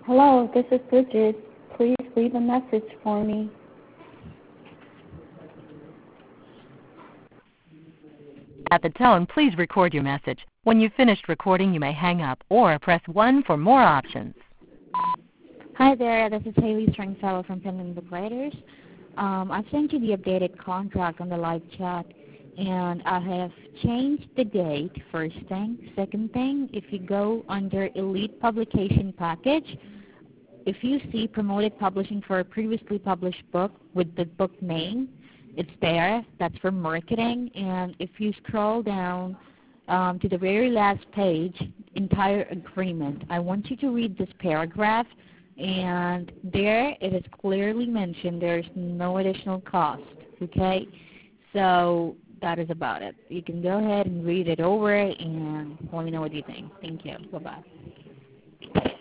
Hello, this is Bridget. Please leave a message for me. At the tone, please record your message. When you've finished recording, you may hang up or press 1 for more options. Hi there, this is Haley Stringfellow from Finland Book Writers. I've sent you the updated contract on the live chat, and I have changed the date, first thing. Second thing, if you go under Elite Publication Package, if you see promoted publishing for a previously published book with the book name, it's there. That's for marketing. And if you scroll down to the very last page, entire agreement, I want you to read this paragraph. And there it is clearly mentioned there's no additional cost, okay? So that is about it. You can go ahead and read it over and let me know what you think. Thank you. Bye-bye.